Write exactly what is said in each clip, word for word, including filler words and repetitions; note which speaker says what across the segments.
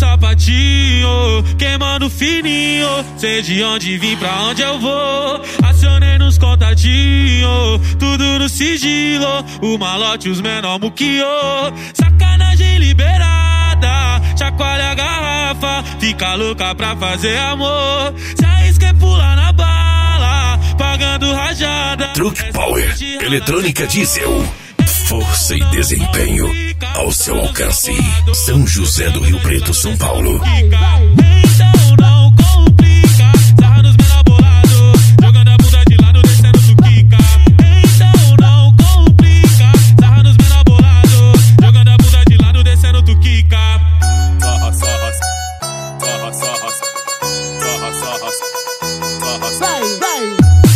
Speaker 1: sapatinho, queimando fininho. Sei de onde vim, pra onde eu vou. Acionei nos contatinhos, tudo no sigilo. O malote, os menor muquiô. Sacanagem liberada, chacoalha a garrafa, fica louca pra fazer amor. Se arrisca é pular na bala, pagando rajada.
Speaker 2: Truck Power, eletrônica diesel, força e desempenho ao seu alcance. São José do Rio Preto, São Paulo.
Speaker 1: Então não complica, sarra nos menor bolado, jogando a bunda de lado, descendo tu quica. Então não complica, sarra nos menor bolado, jogando a bunda de lado, descendo tu quica.
Speaker 3: Sarra, sarra, sarra, sarra, sarra, sarra, sarra,
Speaker 4: Vai, vai.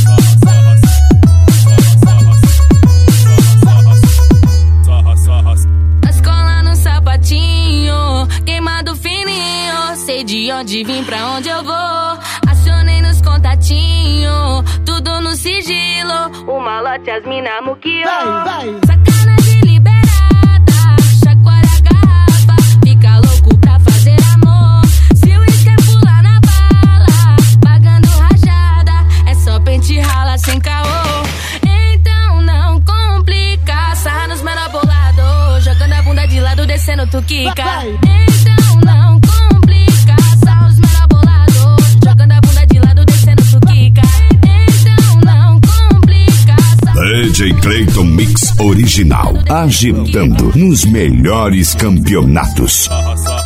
Speaker 5: Queimado fininho, sei de onde vim, pra onde eu vou. Acionei nos contatinhos, tudo no sigilo. O malote, as mina muquiô.
Speaker 4: Vai, vai.
Speaker 5: Sacanagem liberada, chacoalha a garrafa, fica louco pra fazer amor. Se o isca é pular na bala, pagando rajada, é só pente rala sem caô. Então não complica, sarra nos menor bolado, jogando a bunda de lado, descendo tu quica. Então não complica, sarra os menor bolado, jogando a bunda de lado, descendo tu quica. Então não complica.
Speaker 2: D J Clayton Mix Original, agitando nos melhores campeonatos.
Speaker 3: sarra, sarra.